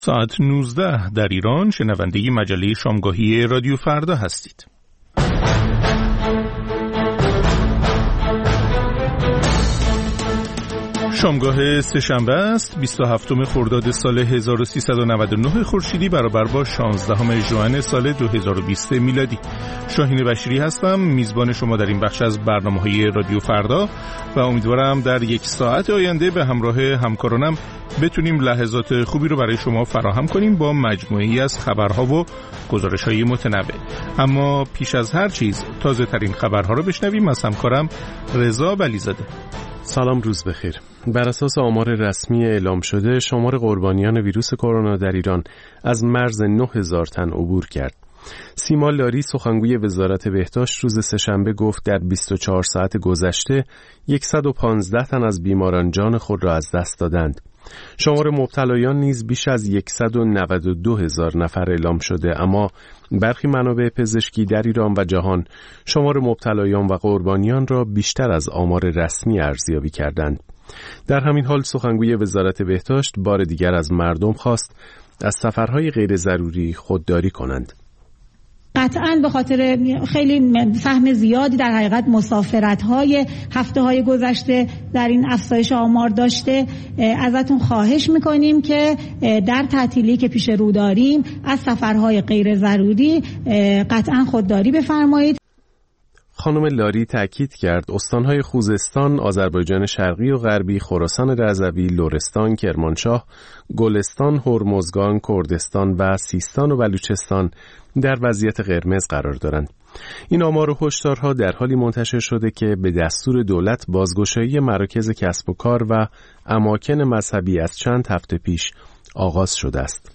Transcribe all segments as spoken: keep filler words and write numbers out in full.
ساعت نوزده در ایران، شنونده مجله شامگاهی رادیو فردا هستید. شامگاه سه‌شنبه است، بیست و هفتم خرداد سال هزار و سیصد و نود و نه خورشیدی برابر با شانزدهم ژوئن سال دو هزار و بیست میلادی. شاهین بشیری هستم، میزبان شما در این بخش از برنامه‌های رادیو فردا و امیدوارم در یک ساعت آینده به همراه همکارانم بتونیم لحظات خوبی رو برای شما فراهم کنیم با مجموعه‌ای از خبرها و گزارش‌های متنوع. اما پیش از هر چیز تازه ترین خبرها رو بشنویم از همکارم رضا ولیزاده. سلام، روز بخیر. بر اساس آمار رسمی اعلام شده، شمار قربانیان ویروس کرونا در ایران از مرز نه هزار تن عبور کرد. سیما لاری، سخنگوی وزارت بهداشت، روز سه‌شنبه گفت در بیست و چهار ساعت گذشته صد و پانزده تن از بیماران جان خود را از دست دادند. شمار مبتلایان نیز بیش از صد و نود و دو هزار نفر اعلام شده، اما برخی منابع پزشکی در ایران و جهان شمار مبتلایان و قربانیان را بیشتر از آمار رسمی ارزیابی کردند. در همین حال سخنگوی وزارت بهداشت بار دیگر از مردم خواست از سفرهای غیر ضروری خودداری کنند. قطعاً به خاطر خیلی فهم زیادی در حقیقت مسافرت‌های هفته‌های گذشته در این افزایش آمار داشته، ازتون خواهش می‌کنیم که در تعطیلی که پیش رو داریم از سفرهای غیر ضروری قطعاً خودداری بفرمایید. خانم لاری تأکید کرد استانهای خوزستان، آذربایجان شرقی و غربی، خراسان رضوی، لرستان، کرمانشاه، گلستان، هرمزگان، کردستان و سیستان و بلوچستان در وضعیت قرمز قرار دارند. این آمار و هشدارها در حالی منتشر شده که به دستور دولت بازگشایی مراکز کسب و کار و اماکن مذهبی از چند هفته پیش آغاز شده است.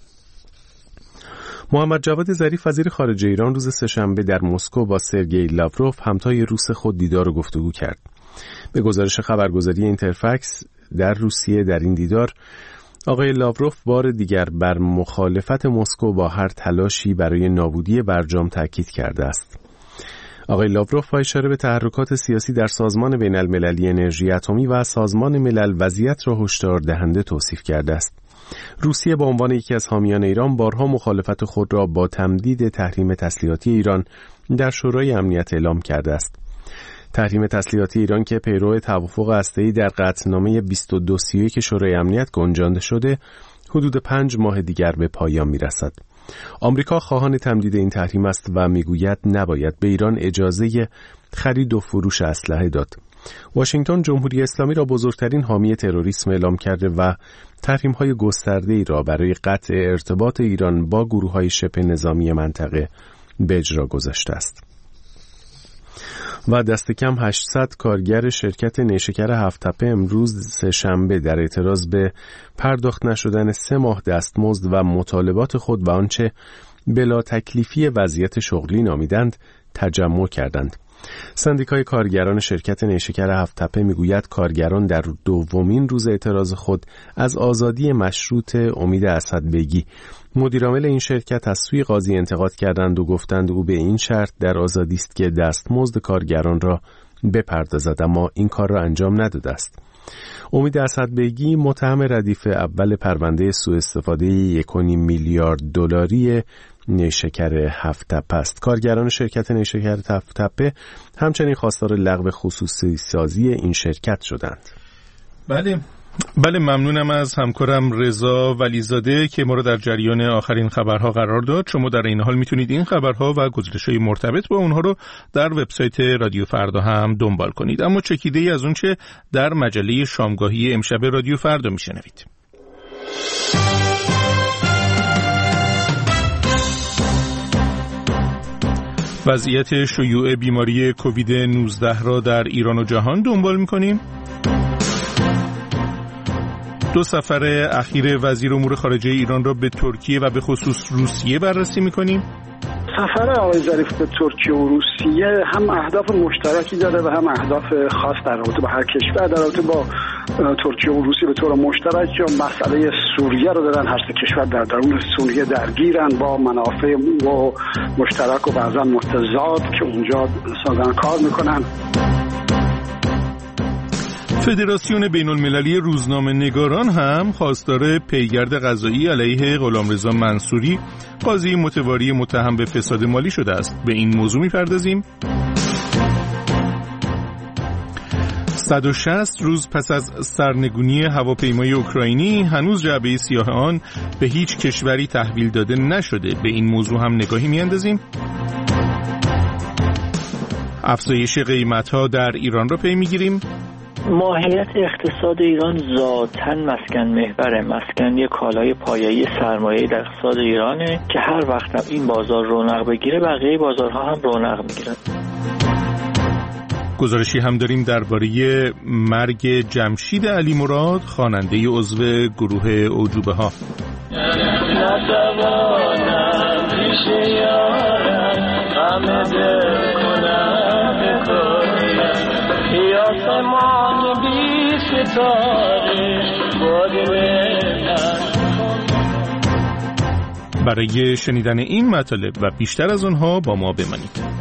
محمد جواد ظریف، وزیر خارجه ایران، روز سه‌شنبه در مسکو با سرگئی لاوروف، همتای روس خود، دیدار و گفتگو کرد. به گزارش خبرگزاری اینترفکس در روسیه، در این دیدار آقای لاوروف بار دیگر بر مخالفت مسکو با هر تلاشی برای نابودی برجام تاکید کرده است. آقای لاوروف با اشاره به تحرکات سیاسی در سازمان بین المللی انرژی اتمی و سازمان ملل وضعیت را هشدار دهنده توصیف کرده است. روسیه به عنوان یکی از حامیان ایران بارها مخالفت خود را با تمدید تحریم تسلیحاتی ایران در شورای امنیت اعلام کرده است. تحریم تسلیحاتی ایران که پیرو توافق هسته‌ای در قطعنامه بیست و دو سی و یک شورای امنیت گنجانده شده، حدود پنج ماه دیگر به پایان می‌رسد. آمریکا خواهان تمدید این تحریم است و میگوید نباید به ایران اجازه خرید و فروش اسلحه داد. واشنگتن جمهوری اسلامی را بزرگترین حامی تروریسم اعلام کرده و تحریم‌های گسترده‌ای را برای قطع ارتباط ایران با گروه‌های شبه نظامی منطقه به اجرا گذاشته است. و دست کم هشتصد کارگر شرکت نیشکر هفت‌تپه امروز سه‌شنبه در اعتراض به پرداخت نشدن سه ماه دستمزد و مطالبات خود و آنچه بلا تکلیفی وضعیت شغلی نامیدند تجمع کردند. سندیکای کارگران شرکت نیشکر هفت‌تپه میگوید کارگران در دومین روز اعتراض خود از آزادی مشروط امید اسدبگی، مدیرعامل این شرکت، از سوی قاضی انتقاد کردند و گفتند او به این شرط در آزادی است که دستمزد کارگران را بپردازد، اما این کار را انجام نداده است. امید اسدبگی متهم ردیف اول پرونده سوء استفاده یک و نیم میلیارد دلاری نیشکر هفت‌تپه است. کارگران شرکت نیشکر هفت‌تپه همچنین خواستار لغو خصوصی سازی این شرکت شدند. بله بله ممنونم از همکارم رضا ولیزاده که ما رو در جریان آخرین خبرها قرار داد. شما در این حال میتونید این خبرها و گزارش‌های مرتبط با اونها رو در وبسایت رادیو فردا هم دنبال کنید. اما چکیده‌ای از اون چه در مجله شامگاهی امشب رادیو فردا میشنوید. وضعیت شیوع بیماری کووید نوزده را در ایران و جهان دنبال می‌کنیم. دو سفر اخیر وزیر امور خارجه ایران را به ترکیه و به خصوص روسیه بررسی می‌کنیم. سفر آقای ظریف به ترکیه و روسیه هم اهداف مشترکی داره و هم اهداف خاص در رابطه با هر کشور. در رابطه با ترکیه و روسیه به طور مشترک مسئله سوریه رو دارن. هر سه کشور در درون سوریه درگیرن با منافع و مشترک و بعضا متضاد که اونجا سازن کار میکنن. فدراسیون بین المللی روزنامه نگاران هم خواستار پیگرد قضایی علیه غلامرضا منصوری قاضی متواری متهم به فساد مالی شده است. به این موضوع می‌پردازیم. صد و شصت روز پس از سرنگونی هواپیمای اوکراینی هنوز جعبه سیاه آن به هیچ کشوری تحویل داده نشده. به این موضوع هم نگاهی می‌اندازیم. افزایش قیمت‌ها در ایران را پی می‌گیریم. ماهیت اقتصاد ایران ذاتاً مسکن محوره. مسکن یک کالای پایه‌ای سرمایه‌ای در اقتصاد ایرانه که هر وقت این بازار رونق بگیره بقیه بازارها هم رونق میگیرن. گزارشی هم داریم درباره مرگ جمشید علی مراد، خواننده عضو گروه اعجوبه ها. برای شنیدن این مطالب و بیشتر از آنها با ما بمانید.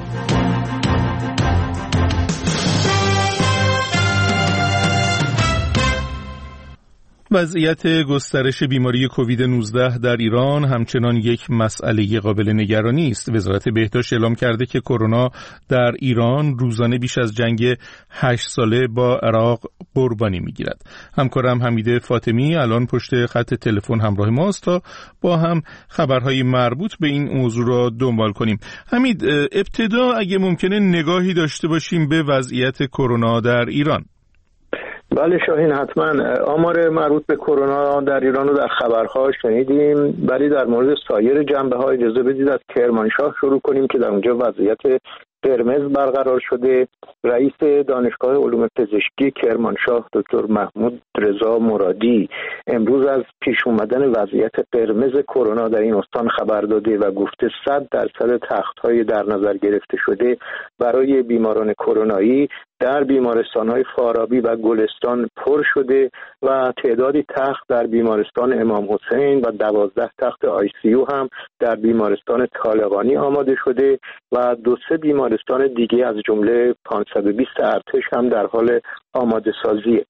وضعیت گسترش بیماری کووید نوزده در ایران همچنان یک مسئله قابل نگرانی است. وزارت بهداشت اعلام کرده که کرونا در ایران روزانه بیش از جنگ هشت ساله با عراق قربانی میگیرد. همکارم حمید فاطمی الان پشت خط تلفن همراه ماست تا با هم خبرهای مربوط به این موضوع را دنبال کنیم. حمید، ابتدا اگه ممکنه نگاهی داشته باشیم به وضعیت کرونا در ایران. بله شاهین، حتما آمار مربوط به کرونا در ایران رو در خبرها شنیدیم، ولی در مورد سایر جنبه‌ها اجازه بدید از کرمانشاه شروع کنیم که در اونجا وضعیت قرمز برقرار شده. رئیس دانشگاه علوم پزشکی کرمانشاه دکتر محمود رضا مرادی امروز از پیش اومدن وضعیت قرمز کرونا در این استان خبر داده و گفته صد درصد تخت‌های در نظر گرفته شده برای بیماران کرونایی در بیمارستان‌های فارابی و گلستان پر شده و تعدادی تخت در بیمارستان امام حسین و دوازده تخت آی سی یو هم در بیمارستان طالقانی آماده شده و دو سه بیمارستان دیگه از جمله پانصد و بیست ارتش هم در حال آماده سازیه.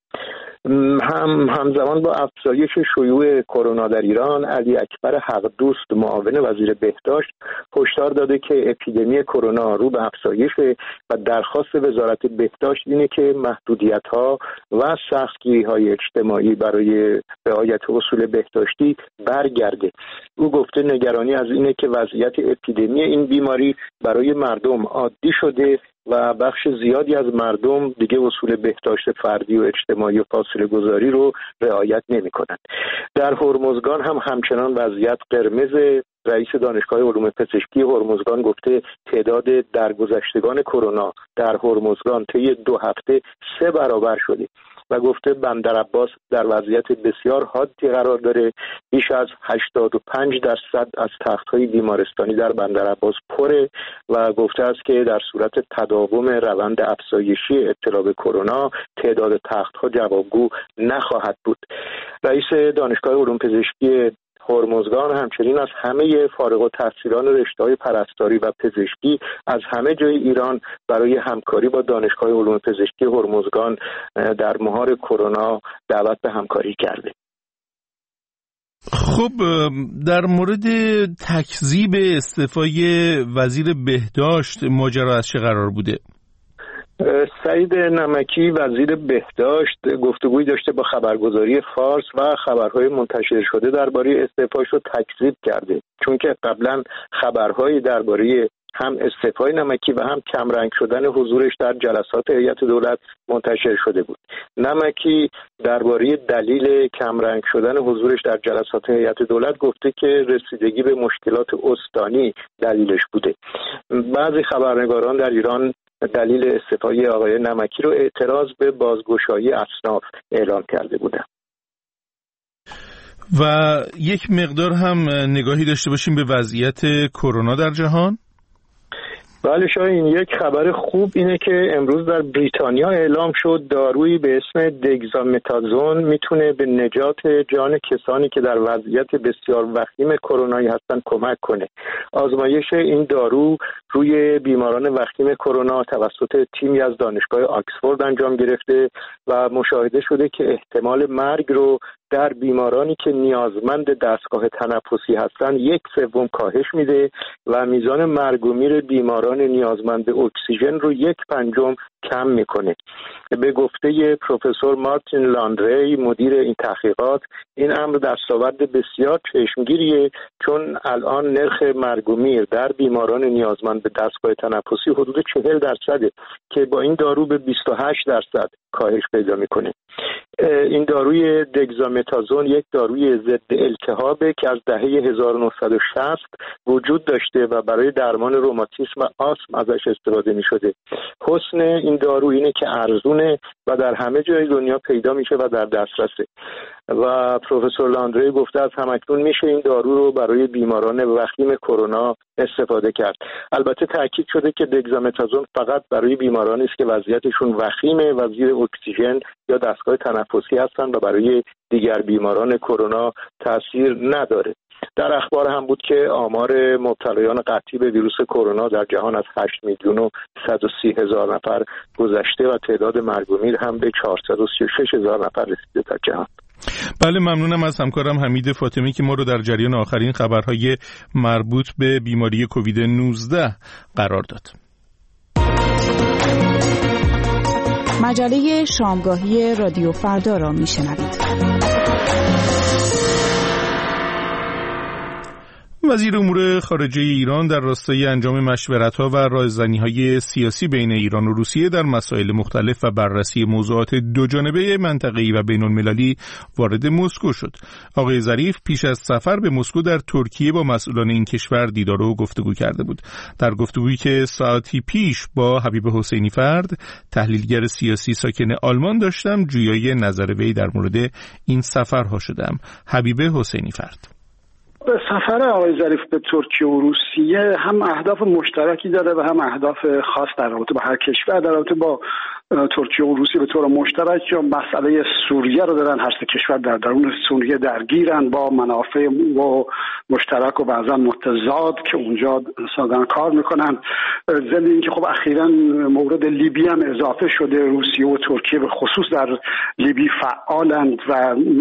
هم همزمان با افزایش شیوع کرونا در ایران، علی اکبر حق دوست معاون وزیر بهداشت هشدار داده که اپیدمی کرونا رو به افزایش و درخواست وزارت بهداشت اینه که محدودیت‌ها و سختگیری‌های اجتماعی برای رعایت اصول بهداشتی برگرده. او گفته نگرانی از اینه که وضعیت اپیدمی این بیماری برای مردم عادی شده و بخش زیادی از مردم دیگه اصول بهداشت فردی و اجتماعی و فاصله گذاری رو رعایت نمی‌کنند. در هرمزگان هم همچنان وضعیت قرمز. رئیس دانشگاه علوم پزشکی هرمزگان گفته تعداد درگذشتگان کرونا در هرمزگان طی دو هفته سه برابر شده و گفته بندرعباس در وضعیت بسیار حادی قرار داره. بیش از هشتاد و پنج درصد از تخت‌های بیمارستانی در بندرعباس پره و گفته است که در صورت تداوم روند افزایشی ابتلا به کرونا تعداد تخت‌ها جوابگو نخواهد بود. رئیس دانشگاه علوم پزشکی هرمزگان همچنین از همه فارغ التحصیلان رشته‌های پرستاری و پزشکی از همه جای ایران برای همکاری با دانشگاه علوم پزشکی هرمزگان در مهار کرونا دعوت به همکاری کرده. خب در مورد تکذیب استعفای وزیر بهداشت ماجرا از چه قرار بوده؟ سعید نمکی وزیر بهداشت گفتگویی داشته با خبرگزاری فارس و خبرهای منتشر شده درباره استعفاش رو تکذیب کرده، چون که قبلا خبرهایی درباره هم استعفای نمکی و هم کمرنگ شدن حضورش در جلسات هیئت دولت منتشر شده بود. نمکی درباره دلیل کمرنگ شدن حضورش در جلسات هیئت دولت گفته که رسیدگی به مشکلات استانی دلیلش بوده. بعضی خبرنگاران در ایران دلیل استعفای آقای نمکی رو اعتراض به بازگشایی اصناف اعلام کرده بودند. و یک مقدار هم نگاهی داشته باشیم به وضعیت کرونا در جهان. بله شاهین، یک خبر خوب اینه که امروز در بریتانیا اعلام شد دارویی به اسم دگزامتازون میتونه به نجات جان کسانی که در وضعیت بسیار وخیم کرونایی هستن کمک کنه. آزمایش این دارو روی بیماران وخیم کرونا توسط تیمی از دانشگاه آکسفورد انجام گرفته و مشاهده شده که احتمال مرگ رو در بیمارانی که نیازمند دستگاه تنفسی هستند یک سوم کاهش میده و میزان مرگ و میر بیماران نیازمند اکسیژن رو یک پنجم کم میکنه. به گفته پروفسور مارتین لاندری مدیر این تحقیقات، این امر دستاورد بسیار چشمگیریه، چون الان نرخ مرگ و میر در بیماران نیازمند به دستگاه تنفسی حدود چهل درصده که با این دارو به بیست و هشت درصد کاهش پیدا میکنه. این داروی دگزامتازون یک داروی ضد التهابه که از دهه هزار و نهصد و شصت وجود داشته و برای درمان روماتیسم و آسم ازش استفاده می شده. حسن این دارو اینه که ارزونه و در همه جای دنیا پیدا میشه و در دسترسه و پروفسور لاندری گفته از همکنون میشه این دارو رو برای بیماران وخیم کرونا استفاده کرد. البته تاکید شده که دگزامتازون فقط برای بیمارانی است که وضعیتشون وخیمه و زیر اکسیژن یا دستگاه تنفسی هستن و برای دیگر بیماران کرونا تاثیر نداره. در اخبار هم بود که آمار مبتلایان قطعی به ویروس کرونا در جهان از هشت میلیون و صد و سی هزار نفر گذشته و تعداد مرگ و میر هم به چهارصد و سی و شش هزار نفر رسیده در جهان. بله، ممنونم از همکارم حمید فاطمی که ما رو در جریان آخرین خبرهای مربوط به بیماری کووید نوزده قرار داد. مجله شامگاهی رادیو فردا را میشنوید. وزیر امور خارجه ایران در راستای انجام مشورت‌ها و رایزنی‌های سیاسی بین ایران و روسیه در مسائل مختلف و بررسی موضوعات دوجانبه منطقه‌ای و بین‌المللی وارد مسکو شد. آقای ظریف پیش از سفر به مسکو در ترکیه با مسئولان این کشور دیدار و گفتگو کرده بود. در گفتگویی که ساعتی پیش با حبیب حسینی فرد، تحلیلگر سیاسی ساکن آلمان داشتم، جویای نظر وی در مورد این سفرها شدم. حبیب حسینی فرد: به سفر آقای ظریف به ترکیه و روسیه هم اهداف مشترکی داره و هم اهداف خاص در رابطه با هر کشور. در رابطه با ترکیه و روسیه به طور مشترک یا مسئله سوریه رو دارن، هر سه کشور در درون سوریه درگیرن با منافع و مشترک و بعضا متضاد که اونجا سازن کار میکنن. ضمن اینکه خب اخیراً مورد لیبی هم اضافه شده، روسیه و ترکیه به خصوص در لیبی فعالند و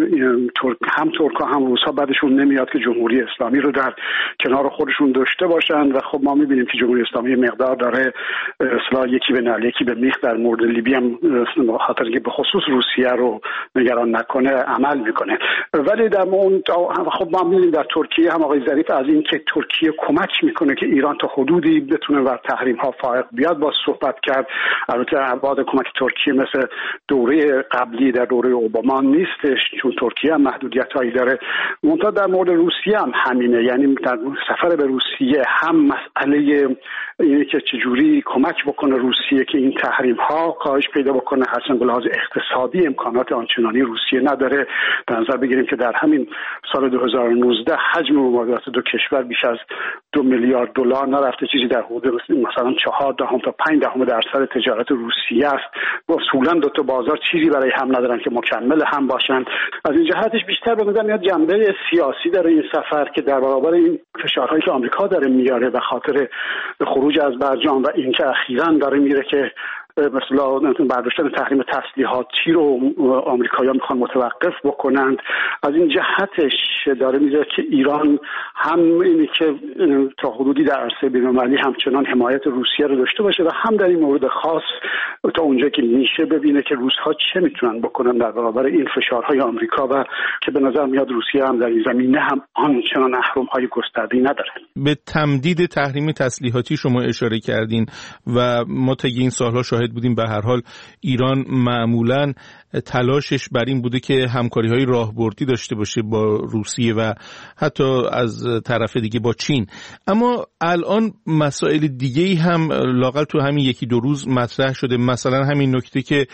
هم ترکا هم روسا بعدشون نمیاد که جمهوری اسلامی رو در کنار خودشون داشته باشن و خب ما میبینیم که جمهوری اسلامی مقدار داره اصلاح یکی به نل یکی به میخ در مورد لیبی هم خاطر که به خصوص روسیه رو نگران نکنه عمل میکنه. ولی در اون خب ما میبینیم در ترکیه هم آقای ظریف از این که ترکیه کمک میکنه که ایران تا حدودی بتونه بر تحریم ها فائق بیاد با صحبت کرد. البته ابعاد کمک ترکیه مثل دوره قبلی در دوره اوباما نیستش، چون ترکیه هم محدودیت هایی داره. منتها در مورد روسیه هم همینه، یعنی در سفر به روسیه هم مسئله اینه که چجوری کمک بکنه روسیه که این تحریم ها کاهش پیدا بکنه. هرچند به لحاظ اقتصادی امکانات آنچنانی روسیه نداره. در نظر بگیریم که در همین سال دو هزار و نوزده حجم مبادلات دو کشور بیش از دو میلیارد دلار نرفته، چیزی در حدود مثلا چهار دهم تا پنج دهم درصد تجارت روسیه است. اصولا دو تا بازار چیزی برای هم ندارن که مکمل هم باشن. از این جهتش بیشتر به نظر میاد جنبه سیاسی داره این سفر که در برابر این فشارهایی که آمریکا داره میاره و خاطر خروج از برجام و اینکه اخیراً داره میره که مثلا برداشتن تحریم تسلیحاتی رو آمریکایی‌ها میخوان متوقف بکنند. از این جهتش داره میذاره که ایران هم اینی که تا حدودی در عرصه بین‌المللی همچنان حمایت روسیه رو داشته باشه و هم در این مورد خاص تا اونجا که میشه ببینه که روس‌ها چه میتونن بکنن در برابر این فشارهای آمریکا و که به نظر میاد روسیه هم در این زمینه هم آنچنان اهرم‌های گسترده‌ای نداره. به تمدید تحریم تسلیحاتی شما اشاره کردین و ما طی این سال‌ها شاهد بودیم. به هر حال ایران معمولاً تلاشش بر این بوده که همکاری‌های راهبردی داشته باشه با روسیه و حتی از طرف دیگه با چین. اما الان مسائل دیگه‌ای هم لااقل تو همین یکی دو روز مطرح شده، مثلا همین نکته که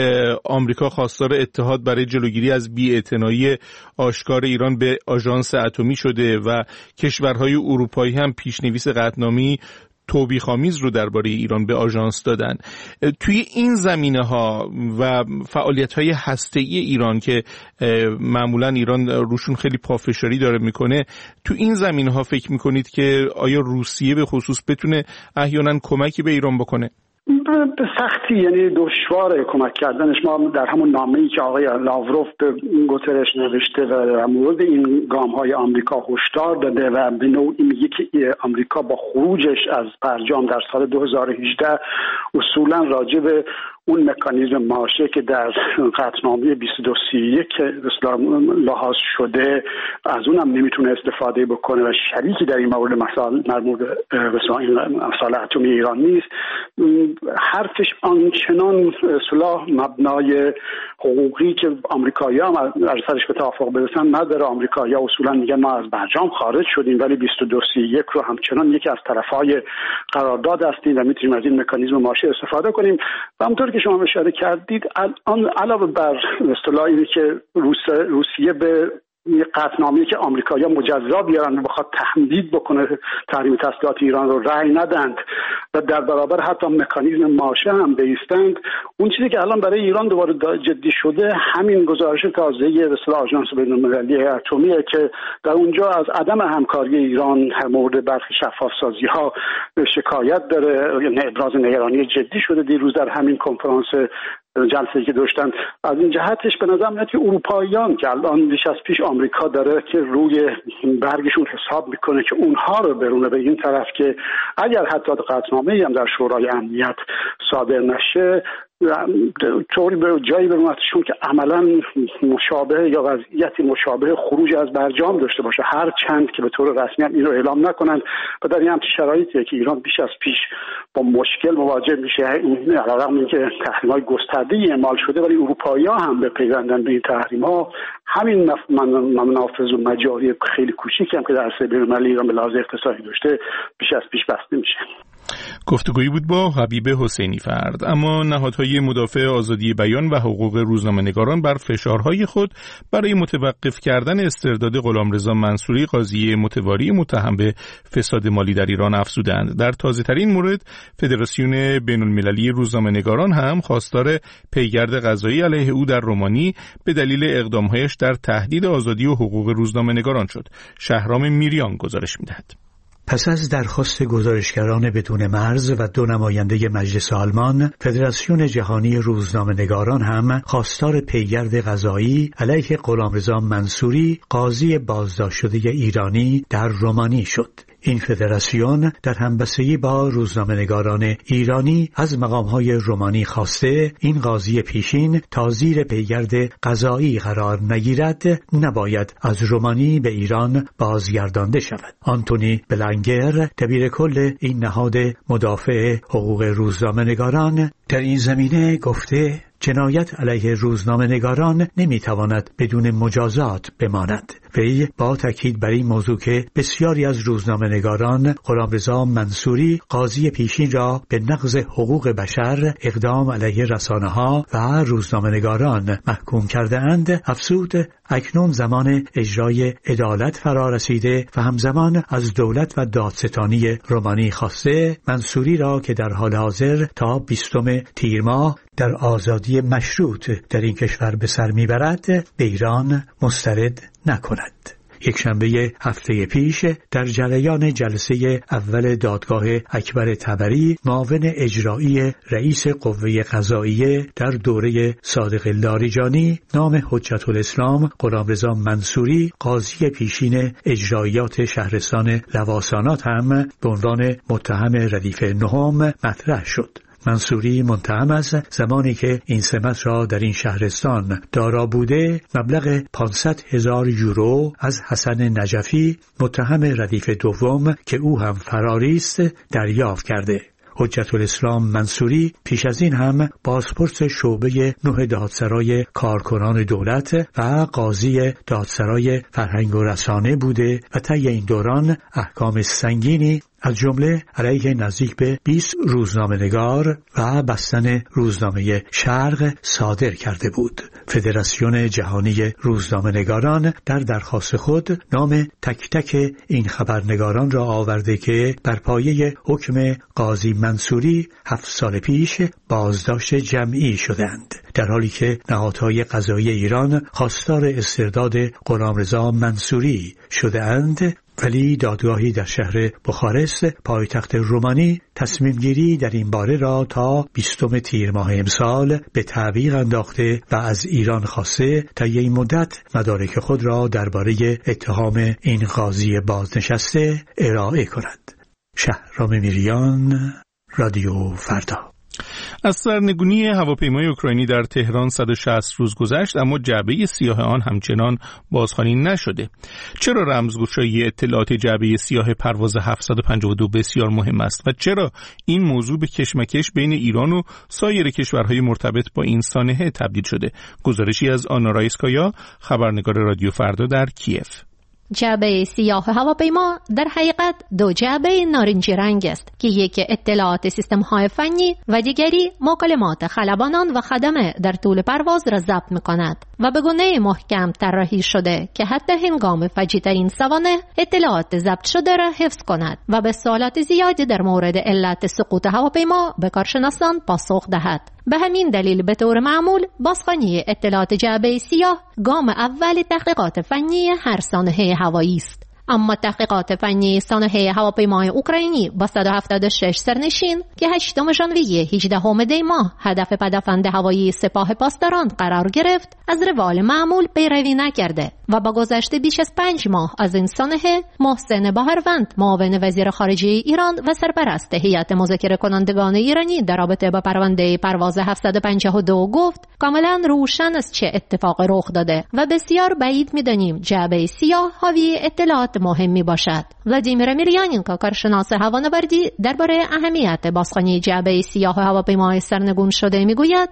آمریکا خواستار اتحاد برای جلوگیری از بی‌اعتنایی آشکار ایران به آژانس اتمی شده و کشورهای اروپایی هم پیشنویس قطعنامه‌ای توبیخ‌آمیز رو درباره ایران به آژانس دادن. توی این زمینه‌ها و فعالیت‌های هسته‌ای ایران که معمولاً ایران روشون خیلی پافشاری داره میکنه، تو این زمینه‌ها فکر میکنید که آیا روسیه به خصوص بتونه احیانا کمکی به ایران بکنه؟ به سختی، یعنی دشواره کمک کردنش. ما در همون نامه‌ای که آقای لاوروف به گوترش نوشته و در مورد این گام‌های آمریکا هشدار داده و به نوعی میگه که آمریکا با خروجش از برجام در سال دو هزار و هجده اصولاً راجع به اون مکانیزم ماشه که در قطعنامه بیست و دو سی و یک لحاظ شده از اونم نمیتونه استفاده بکنه و شریکی در این مورد مسائل مربوط به مسائل اتمی ایران نیست. حرفش آنچنان اصلاح مبنای حقوقی که آمریکایی‌ها هم در سرش به توافق برسن نداره. آمریکایی‌ها اصولا میگن ما از برجام خارج شدیم ولی بیست و دو سی و یک رو همچنان یکی از طرف‌های قرارداد هستیم و میتونیم از این مکانیزم ماشه استفاده کنیم. و همونطور که شما اشاره کردید الان علاوه بر اصطلاحی که روسیه به قطعنامه‌ای که آمریکایی‌ها مجزا بیارن و بخواد تمدید بکنه تحریم تسلیحات ایران رو رأی ندند و در برابر حتی مکانیزم ماشه هم بایستند، اون چیزی که الان برای ایران دوباره جدی شده همین گزارش تازه به اصطلاح آژانس بین‌المللی اتمیه که در اونجا از عدم همکاری ایران در مورد برخی شفاف‌سازی‌ها شکایت داره، یعنی ابراز نگرانی جدی شده دیروز در همین کنفرانس جلسه‌ای که داشتن. از این جهتش به نظر میاد که اروپاییان که الان بیش از پیش آمریکا داره که روی برگشون حساب میکنه که اونها رو برونه به این طرف که اگر حتی قطعنامه‌ای هم در شورای امنیت صادر نشه طوری به جایی برونتشون که عملا مشابه یا وضعیتی مشابه خروج از برجام داشته باشه، هر چند که به طور رسمی هم این رو اعلام نکنند. و در این همچین شرایطیه که ایران بیش از پیش با مشکل مواجه میشه، علیرغم اینکه تحریم‌های گسترده‌ای اعمال شده ولی اروپایی‌ها هم به پیوندن به این تحریم‌ها همین منافذ و مجاری خیلی کوچیکی هم که در عرصه بین‌المللی ایران به لحاظ اقتصادی داشته بیش از پیش بسته میشه. گفتگویی بود با حبیب حسینی فرد. اما نهادهای مدافع آزادی بیان و حقوق روزنامه‌نگاران بر فشارهای خود برای متوقف کردن استرداد غلامرضا منصوری قاضی متواری متهم به فساد مالی در ایران افزودند. در تازه‌ترین مورد فدراسیون بین‌المللی روزنامه‌نگاران هم خواستار پیگرد قضایی علیه او در رومانی به دلیل اقدامهایش در تهدید آزادی و حقوق روزنامه‌نگاران شد. شهرام میریان گزارش می‌دهد. پس از درخواست گزارشگران بدون مرز و دو نماینده مجلس آلمان، فدراسیون جهانی روزنامه‌نگاران هم خواستار پیگرد قضایی علیه غلامرضا منصوری قاضی بازداشت شده ایرانی در رومانی شد. این فدراسیون در همبستگی با روزنامه‌نگاران ایرانی از مقام‌های رومانی خواسته این قاضی پیشین تا زیر پیگرد قضایی قرار نگیرد نباید از رومانی به ایران بازگردانده شود. آنتونی بلنگر دبیر کل این نهاد مدافع حقوق روزنامه‌نگاران در این زمینه گفته جنایت علیه روزنامه‌نگاران نمیتواند بدون مجازات بماند. وی با تاکید بر این موضوع که بسیاری از روزنامه‌نگاران غلامرضا منصوری قاضی پیشین را به نقض حقوق بشر، اقدام علیه رسانه‌ها و روزنامه‌نگاران محکوم کرده‌اند، افزود اکنون زمان اجرای عدالت فرا رسیده و همزمان از دولت و دادستانی رومانی خواسته منصوری را که در حال حاضر تا بیستم تیر ماه در آزادی مشروط در این کشور به سر میبرد به ایران مسترد نکند. یک شنبه هفته پیش در جریان جلسه اول دادگاه اکبر طبری، معاون اجرایی رئیس قوه قضاییه در دوره صادق لاریجانی، نام حجت الاسلام غلامرضا منصوری قاضی پیشین اجرایات شهرستان لواسانات هم به عنوان متهم ردیف نهم مطرح شد. منصوری متهم است زمانی که این سمت را در این شهرستان دارا بوده مبلغ پانصد هزار یورو از حسن نجفی متهم ردیف دوم که او هم فراری است دریافت کرده. حجت الاسلام منصوری پیش از این هم بازپرس شعبه نه دادسرای کارکنان دولت و قاضی دادسرای فرهنگ و رسانه بوده و طی این دوران احکام سنگینی از جمله علیه نزدیک به بیست روزنامه‌نگار و بستن روزنامه شرق صادر کرده بود. فدراسیون جهانی روزنامه‌نگاران در درخواست خود نام تک تک این خبرنگاران را آورده که بر پایه حکم قاضی منصوری هفت سال پیش بازداشت جمعی شدند، در حالی که نهادهای قضایی ایران خواستار استرداد غلامرضا منصوری شده‌اند، ولی دادگاهی در شهر بخارست پایتخت رومانی تصمیم گیری در این باره را تا بیستم تیر ماه امسال به تعویق انداخته و از ایران خواسته تا این مدت مدارک خود را درباره اتهام این قاضی بازنشسته ارائه کند. شهرام میریان، رادیو فردا. از سرنگونی هواپیمای اوکراینی در تهران صد و شصت روز گذشت، اما جعبه سیاه آن همچنان بازخوانی نشده. چرا رمزگشایی اطلاعات جعبه سیاه پرواز هفتصد و پنجاه و دو بسیار مهم است و چرا این موضوع به کشمکش بین ایران و سایر کشورهای مرتبط با این سانحه تبدیل شده؟ گزارشی از آنا رایسکایا، خبرنگار رادیو فردا در کیف. جعبه سیاه هواپیما در حقیقت دو جعبه نارنجی رنگ است که یکی اطلاعات سیستم‌های فنی و دیگری مکالمات خلبانان و خدمه در طول پرواز را ضبط می‌کند و به گونه محکم طراحی شده که حتی هنگام فجیع‌ترین سوانح اطلاعات ضبط شده را حفظ کند و به سوالات زیادی در مورد علت سقوط هواپیما به کارشناسان پاسخ دهد. به همین دلیل به طور معمول بازخوانی اطلاعات جعبه سیاه گام اول تحقیقات فنی هر سانحه هوایی است. اما تحقیقات فنی سانحه هواپیمای اوکراینی با صد و هفتاد و شش سرنشین که هشتم ژانویه هجدهم دی ماه هدف پدافند هوایی سپاه پاسداران قرار گرفت، از روال معمول پیروی نکرده و با گذشت بیش از پنج ماه از این سانحه، محسن باهروند، معاون وزیر خارجه ایران و سرپرست هیئت مذاکره کنندگان ایرانی در رابطه با پرونده پرواز هفتصد و پنجاه و دو گفت کاملا روشن است چه اتفاق رخ داده و بسیار بعید می‌دانیم جعبه سیاه حاوی اطلاعات مهمی باشد. ولادیمیر میریانینکو، کارشناس هوانوردی، درباره اهمیت بازخوانی جعبه سیاه هواپیمای سرنگون شده میگوید: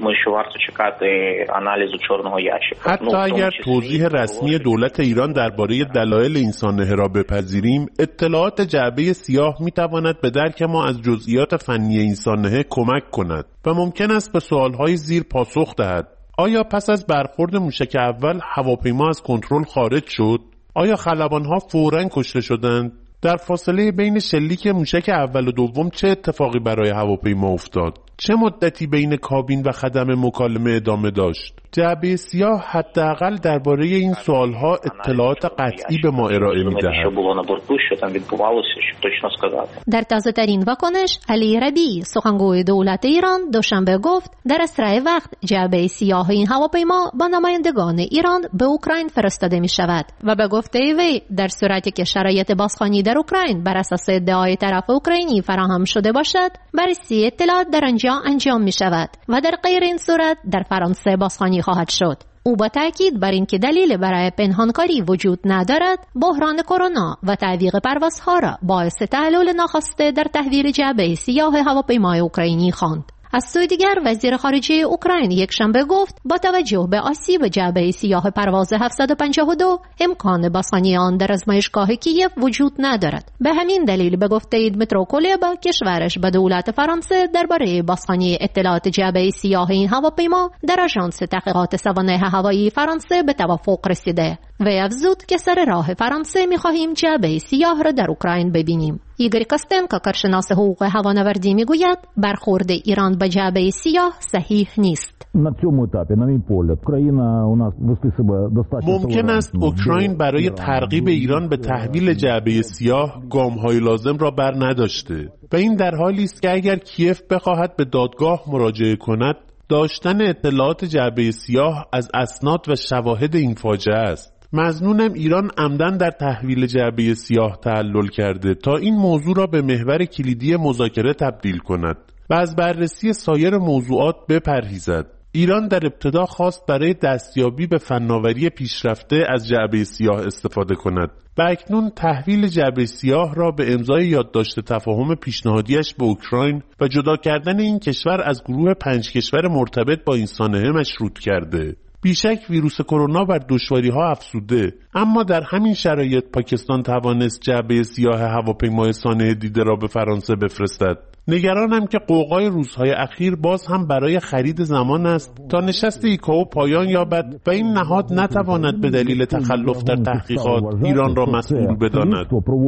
حتی اگر توضیح رسمی دولت ایران درباره دلایل این سانحه را بپذیریم، اطلاعات جعبه سیاه میتواند به درک ما از جزئیات فنی این سانحه کمک کند و ممکن است به سوالهای زیر پاسخ دهد. آیا پس از برخورد موشک اول هواپیما از کنترل خارج شد؟ آیا خلبان‌ها فوراً کشته شدند؟ در فاصله بین شلیک موشک اول و دوم چه اتفاقی برای هواپیما افتاد؟ چه مدتی بین کابین و خدم مکالمه ادامه داشت؟ جعبه سیاه حداقل درباره این سوالها اطلاعات قطعی به ما ارائه می‌دهد. در تازه ترین واکنش، علی ربیعی، سخنگوی دولت ایران، دوشنبه گفت در اسرع وقت جعبه سیاه این هواپیما با نمایندگان ایران به اوکراین فرستاده می شود و به گفته وی در صورتی که شرایط بازخوانی در اوکراین بر اساس ادعای طرف اوکراینی فراهم شده باشد، بررسی اطلاعات در آنجا انجام می شود و در غیر این صورت در فرانسه بازخوانی خواهد شد. او با تاکید بر اینکه دلیل برای پنهانکاری وجود ندارد، بحران کرونا و تعویق پروازها را باعث تعلل ناخواسته در تحویل جعبه سیاه هواپیمای اوکراینی خواند. از سوی دیگر وزیر خارجه اوکراین یک شنبه گفت با توجه به آسیب جعبه سیاه پرواز هفتصد و پنجاه و دو امکان بازخوانی آن در آزمایشگاه کیف وجود ندارد. به همین دلیل به گفته دمیترو کولبا، کشورش به دولت فرانسه درباره بازخوانی اطلاعات جعبه سیاه این هواپیما در آژانس تحقیقات سوانح هوایی فرانسه به توافق رسیده. وی افزود که سر راه فرانسه می‌خواهیم جعبه سیاه را در اوکراین ببینیم. ایگور کاستنکو، کارشناس حقوق هوانوردی، میگوید برخورد ایران با جعبه سیاه صحیح نیست. ممکن است اوکراین برای ترغیب ایران به تحویل جعبه سیاه گام‌های لازم را بر نداشته و این در حالی است که اگر کیف بخواهد به دادگاه مراجعه کند، داشتن اطلاعات جعبه سیاه از اسناد و شواهد این فاجعه است. مظنونم ایران عمدن در تحویل جعبه سیاه تعلل کرده تا این موضوع را به محور کلیدی مذاکره تبدیل کند و از بررسی سایر موضوعات بپرهیزد. ایران در ابتدا خواست برای دستیابی به فناوری پیشرفته از جعبه سیاه استفاده کند و اکنون تحویل جعبه سیاه را به امضای یادداشت تفاهم پیشنهادیش به اوکراین و جدا کردن این کشور از گروه پنج کشور مرتبط با این سانحه مشروط کرده. بیشک ویروس کرونا بر دشواری‌ها افزوده، اما در همین شرایط پاکستان توانست جعبه سیاه هواپیمای سانحه دیده را به فرانسه بفرستد. نگرانم که قوقای روزهای اخیر باز هم برای خرید زمان است تا نشست ایکائو پایان یابد و این نهاد نتواند به دلیل تخلف در تحقیقات ایران را مسئول بداند.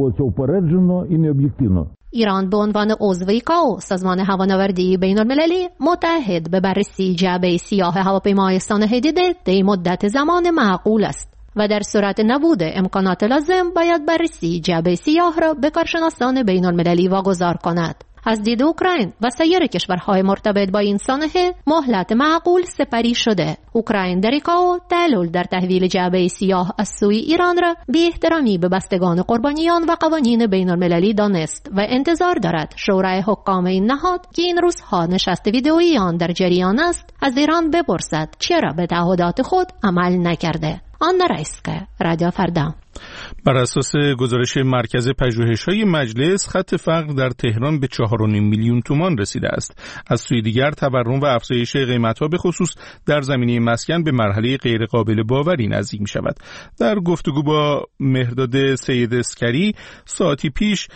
ایران به عنوان عضو ایکائو، سازمان هوانوردی بین المللی، متعهد به بررسی جعبه سیاه هواپیمای سانحه دیده طی مدت زمان معقول است و در صورت نبود امکانات لازم باید بررسی جعبه سیاه را به کارشناسان بین المللی واگذار کند. از دید اوکراین و سایر کشورهای مرتبط با این سانحه مهلت معقول سپری شده. اوکراین در ایکائو تعلل در تحویل جعبه سیاه از سوی ایران را بی احترامی به بستگان قربانیان و قوانین بین المللی دانست و انتظار دارد شورای حکام این نهاد که این روزها نشست ویدئویی آن در جریان است از ایران بپرسد چرا به تعهدات خود عمل نکرده. آن رایسک رادیو فردا. بر اساس گزارش مرکز پژوهش‌های مجلس، خط فقر در تهران به چهار و نیم میلیون تومان رسیده است. از سوی دیگر تورم و افزایش قیمت‌ها به خصوص در زمینه مسکن به مرحله غیرقابل باوری نزدیک می‌شود. در گفتگو با مهرداد سید اسکری ساعتی پیش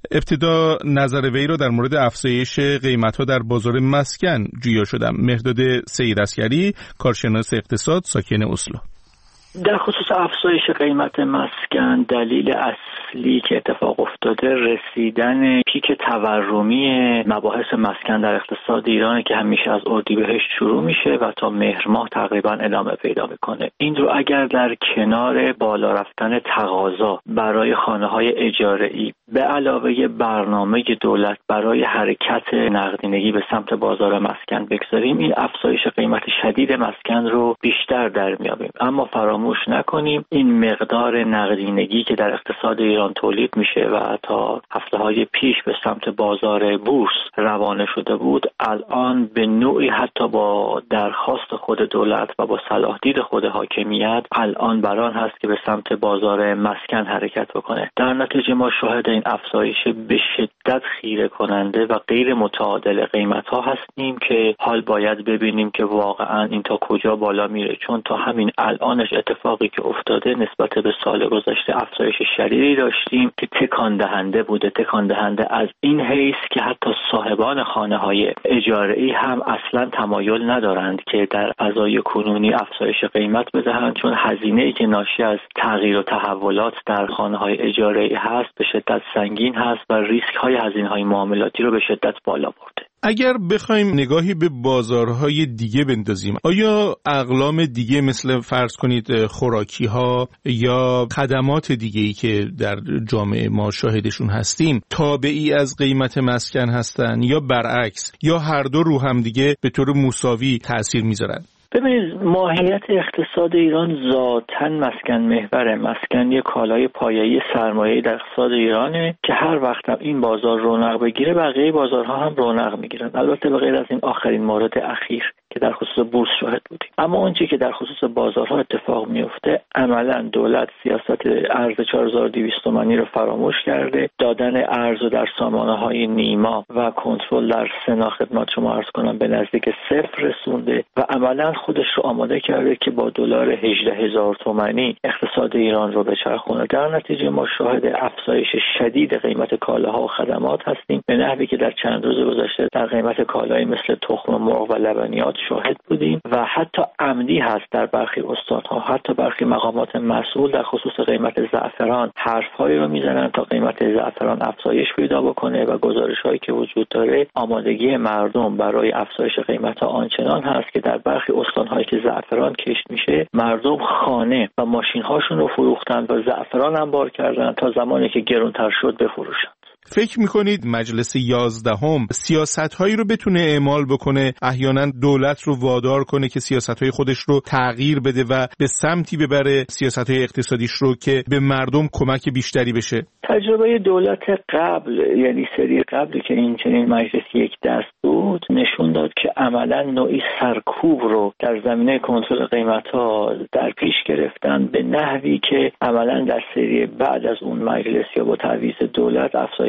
ابتدا نظر وی را در مورد افزایش قیمت‌ها در بازار مسکن جویا شدم. مهرداد سید اسکری، کارشناس اقتصاد، ساکن اسلو. در خصوص افزایش قیمت مسکن، دلیل اصلی که اتفاق افتاده رسیدن پیک تورمی مباحث مسکن در اقتصاد ایرانه که همیشه از اردیبهشت شروع میشه و تا مهر ماه تقریبا ادامه پیدا میکنه. این رو اگر در کنار بالا رفتن تقاضا برای خانه‌های اجاره‌ای به علاوه برنامه دولت برای حرکت نقدینگی به سمت بازار مسکن بگذاریم، این افزایش قیمت شدید مسکن رو بیشتر در میابیم. اما فراموش نکنیم این مقدار نقدینگی که در اقتصاد ایران تولید میشه و تا هفته‌های پیش به سمت بازار بورس روانه شده بود، الان به نوعی حتی با درخواست خود دولت و با صلاح دید خود حاکمیت الان بران هست که به سمت بازار مسکن حرکت بکنه. در نتیجه ما شاهد این افزایش به شدت خیره کننده و غیر متعادل قیمت ها هستیم که حال باید ببینیم که واقعا این تا کجا بالا میره، چون تا همین الانش اتفاقی که افتاده نسبت به سال گذشته افزایش شدیدی داشتیم که تکان دهنده بوده. تکان دهنده از این حیث که حتی صاحبان خانه های اجاره‌ای هم اصلا تمایل ندارند که در فضای کنونی افزایش قیمت بدهند، چون هزینه‌ای که ناشی از تغییر و تحولات در خانه های اجاره‌ای هست به شدت سنگین هست و ریسک های هزینه های معاملاتی رو به شدت بالا برده. اگر بخوایم نگاهی به بازارهای دیگه بندازیم، آیا اقلام دیگه مثل فرض کنید خوراکی ها یا خدمات دیگه‌ای که در جامعه ما شاهدشون هستیم تابعی از قیمت مسکن هستن یا برعکس، یا هر دو رو هم دیگه به طور مساوی تأثیر میذارن؟ ببینید، ماهیت اقتصاد ایران ذاتاً مسکن محوره. مسکن یک کالای پایه‌ای سرمایه‌ای در اقتصاد ایرانه که هر وقت هم این بازار رونق بگیره بقیه بازارها هم رونق میگیرن، البته به غیر از این آخرین مورد اخیر که در خصوص بورس شاهد بودیم. اما اون چیزی که در خصوص بازارها اتفاق میفته، عملاً دولت سیاست ارز چهار هزار و دویست تومانی رو فراموش کرده، دادن ارز رو در سامانه‌های نیما و کنترل در سنا خدمت شما عرض کنم به نزدیک صفر رسونده و عملاً خودش رو آماده کرده که با دلار هجده هزار تومانی اقتصاد ایران رو بچرخونه. در نتیجه ما شاهد افزایش شدید قیمت کالاها و خدمات هستیم، به نحوی که در چند روز گذشته در قیمت کالایی مثل تخم مرغ و لبنیات شاهد بودیم و حتی عمدی هست در برخی استان‌ها، حتی برخی مقامات مسئول در خصوص قیمت زعفران حرف‌هایی رو میزنن تا قیمت زعفران افزایش پیدا بکنه و گزارش‌هایی که وجود داره آمادگی مردم برای افزایش قیمت‌ها آنچنان هست که در برخی استان‌هایی که زعفران کشت میشه مردم خانه و ماشین‌هاشون رو فروختن و زعفران انبار کردن تا زمانی که گرانتر شد بفروشن. فکر میکنید مجلس یازدهم سیاست‌هایی رو بتونه اعمال بکنه، احیانا دولت رو وادار کنه که سیاست‌های خودش رو تغییر بده و به سمتی ببره سیاست‌های اقتصادیش رو که به مردم کمک بیشتری بشه؟ تجربه دولت قبل، یعنی سری قبلی که این چنین مجلس یک دست بود، نشون داد که عملاً نوعی سرکوب رو در زمینه کنترل قیمت‌ها در پیش گرفتن به نحوی که عملاً در سری بعد از اون مجلس یا با تعویض دولت افزایش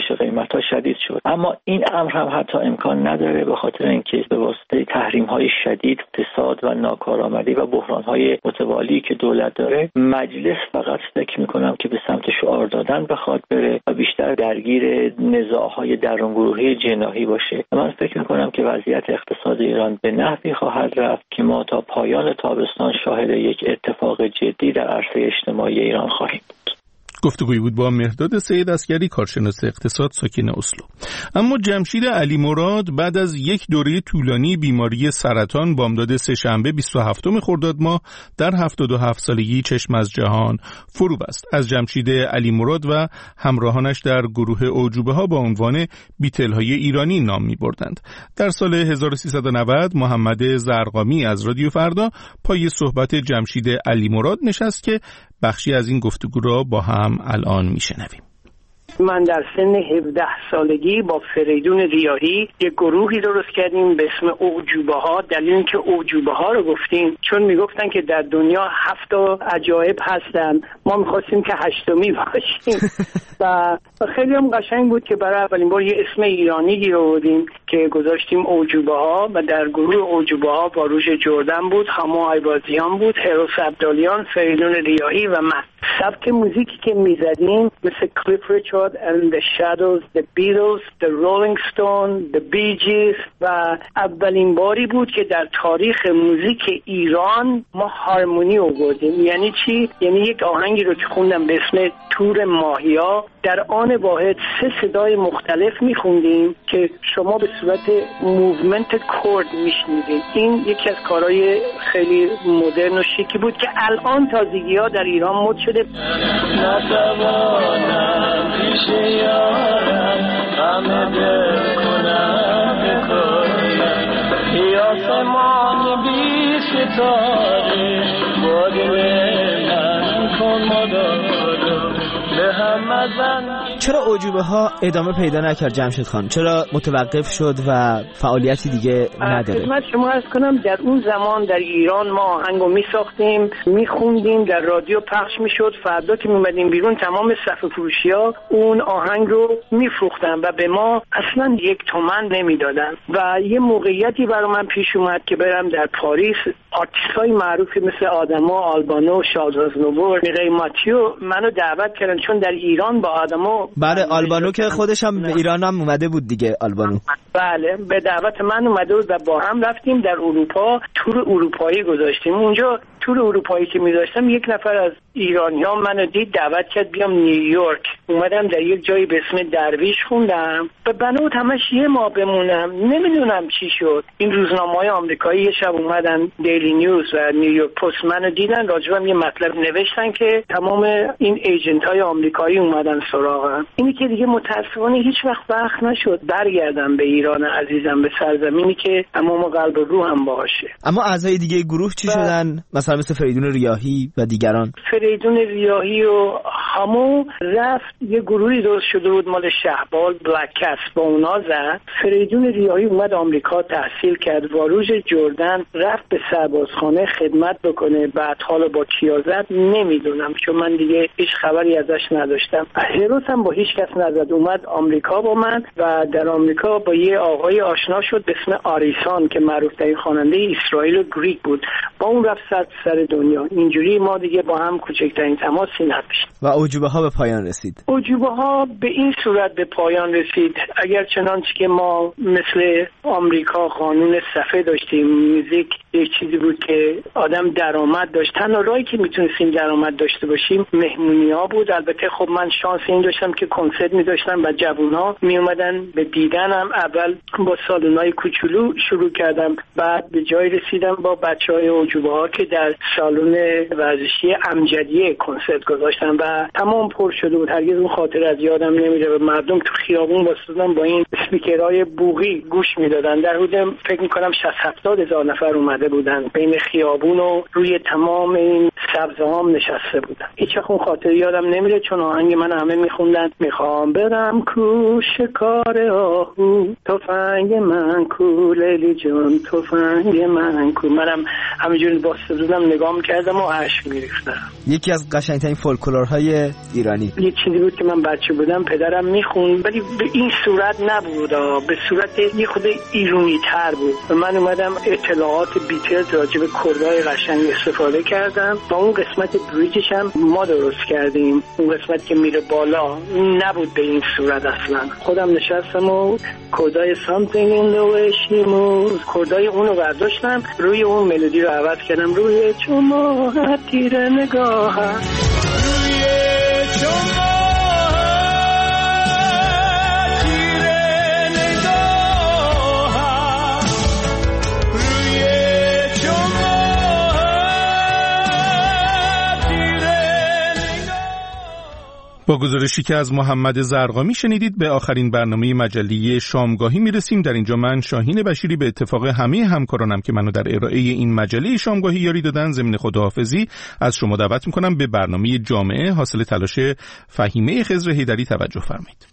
افزایش قیمت‌ها شدید شد. اما این امر هم حتی امکان نداره به خاطر اینکه به واسطه تحریم‌های شدید، فساد و ناکارآمدی و بحران‌های متوالی که دولت داره، مجلس فقط فکر می‌کنم که به سمت شعار دادن بخواد بره و بیشتر درگیر نزاع‌های درونگروهی جناحی باشه. من فکر می‌کنم که وضعیت اقتصاد ایران به نحوی خواهد رفت که ما تا پایان تابستان شاهد یک اتفاق جدی در عرصه اجتماعی ایران خواهیم بود. گفتگویی بود با مهرداد سید عسگری، کارشناس اقتصاد ساکن اسلو. اما جمشید علی مراد بعد از یک دوره طولانی بیماری سرطان بامداد سه‌شنبه بیست و هفتم خرداد ماه در هفتاد و هفت سالگی چشم از جهان فرو بست. از جمشید علی مراد و همراهانش در گروه اعجوبه ها با عنوان بیتل‌های ایرانی نام می‌بردند. در سال هزار و سیصد و نود محمد زرقامی از رادیو فردا پای صحبت جمشید علی مراد نشست که بخشی از این گفتگو را با هم الان میشنویم. من در سن هفده سالگی با فریدون ریاحی یک گروهی درست کردیم به اسم اعجوبه ها. دلیل اینکه اعجوبه ها رو گفتیم چون میگفتن که در دنیا هفت عجایب هستن، ما میخواستیم که هشتمی باشیم و خیلی هم قشنگ بود که برای اولین بار یه اسم ایرانی گیر آوردیم که گذاشتیم اعجوبه ها و در گروه اعجوبه ها باروژ جردن بود، حما ایبازیان بود، هروس عبدالیان، فریدون ریاحی و من. سبک موزیکی که میزدیم مثل کلیف ریچارد and the Shadows, the Beatles, the Rolling Stones, the Bee Gees و اولین باری بود که در تاریخ موزیک ایران ما هارمونی آوردیم. یعنی چی؟ یعنی یک آهنگی رو که خوندم به اسم تور ماهیا در آن واحد سه صدای مختلف میخوندیم که شما به صورت موومنت کورد میشنیدید. این یکی از کارهای خیلی مدرن و شیکی بود که الان تازگی ها در ایران مد شده. نتوانم پیش یارم همه دل کنم بکنم یاسمان بی ستاره با دل من کن مدارو به هم مزن. چرا اعجوبه ها ادامه پیدا نکرد جمشید خان؟ چرا متوقف شد و فعالیتی دیگه نداره؟ خدمت شما عرض کنم در اون زمان در ایران ما آهنگو می ساختیم، می خوندیم، در رادیو پخش می شد، فردا که می اومدیم بیرون تمام صفحه فروشی ها اون آهنگ رو می فروختن و به ما اصلا یک تومن نمی دادن. و یه موقعیتی برای من پیش اومد که برم در پاریس، آرتیست های معروفی مثل آدما آلبانو، شادرزنوور، میرای ماتیو منو دعوت کردن چون در ایران با آدما. بله آلبانو که خودش هم به ایران هم اومده بود دیگه. آلبانو بله به دعوت من اومده بود و با هم رفتیم در اروپا تور اروپایی گذاشتیم. اونجا تور اروپایی که می‌داشتم یک نفر از ایرانی‌ها منو دید دعوت کرد بیام نیویورک. اومدم در یک جایی به اسم درویش خوندم و بنابود همش یه ماه بمونم. نمیدونم چی شد. این روزنامه‌های آمریکایی یه شب اومدن دیلی نیوز و نیویورک پست منو دیدن راجبم یه مطلب نوشتن که تمام این ایجنت‌های آمریکایی اومدن سراغم. اینی که دیگه متأسفانه هیچ وقت وقت نشد برگردم به ایران عزیزم، به سرزمینی که تمام قلب و روحم باشه. اما اعضای دیگه گروه چی شدن؟ مثلا مثل فریدون ریاحی و دیگران؟ فریدون ریاحی و همو رفت یه گروهی درست شده بود مال شهبال بلک کس با اونا زد. فریدون ریاحی اومد آمریکا تحصیل کرد، واروژ جردن رفت به سربازخانه خدمت بکنه. بعد حالا با کیا زد نمیدونم چون من دیگه هیچ خبری ازش نداشتم. هروس هم با هیچ کس نزد، اومد آمریکا با من و در آمریکا با یه آقای آشنا شد به اسم آریسان که معروف‌ترین خواننده اسرائیل و گریک بود. با اون رفت سر سر دنیا. اینجوری ما دیگه با هم کوچکترین تماسی نداشتیم. و اعجوبه ها به پایان رسید. اعجوبه ها به این صورت به پایان رسید اگر چنانچه که ما مثل آمریکا قانون صفحه داشتیم، موزیک یک چیزی بود که آدم درآمد داشت. تنها راهی که میتونستیم درآمد داشته باشیم مهمونی ها بود. البته خب من شانس این داشتم که کنسرت می‌داشتم و جوونا می اومدن به دیدنم. اول با سالن‌های کوچولو شروع کردم، بعد به جای رسیدم با بچه‌های اعجوبه ها که در سالن ورزشی امجدیه کنسرت گذاشتم و تمام پر شده بود. هرگز اون خاطر از یادم نمیره و مردم تو خیابون واسطن با این اسپیکرهای بوقی گوش میدادن. در حدود فکر می‌کنم شصت هفتاد هزار نفر اومده اومده بودن، بین خیابون و روی تمام این سبزهام نشسته بودن. هیچ وقت اون خاطر یادم نمیره، چون آهنگ من همه میخوندن. میخوام برم کو شکار آهو، تفنگ من کو لیلی جان، تفنگ من کو. منم همینجوری واسطه نگاه میکردم و اشک میریختم. یکی از قشنگترین فولکلورهای ایرانی. یه چیزی بود که من بچه بودم پدرم میخوند، ولی به این صورت نبود، به صورت یه خود ایرانی تر بود. و من اومدم اطلاعات بیتلز راجع به کردهای قشنگ استفاده کردم. با اون قسمت بریجش هم ما درست کردیم. اون قسمت که میره بالا نبود به این صورت اصلا. خودم نشستم و کردهای something in the way she moves، کردهای اونو برداشتم، روی اون ملودی رو عوض کردم. روی چما تیر نگاه، روی چما با گزارشی که از محمد زرقامی شنیدید به آخرین برنامه مجله شامگاهی میرسیم. در اینجا من شاهین بشیری به اتفاق همه همکارانم که منو در ارائه این مجله شامگاهی یاری دادن ضمن خداحافظی از شما دعوت میکنم به برنامه جامعه حاصل تلاش فهیمه خضر حیدری توجه فرمایید.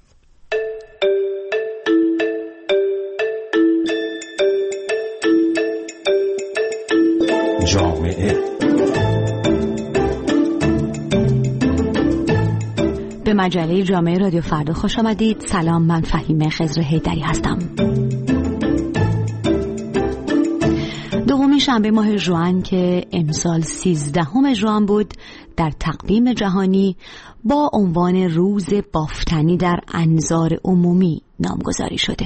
جامعه به مجله جامعه رادیو فردا خوش آمدید. سلام، من فهیمه خضر حیدری هستم. دومین شنبه ماه ژوئن که امسال سیزدهم ژوئن بود در تقویم جهانی با عنوان روز بافتنی در انظار عمومی نامگذاری شده.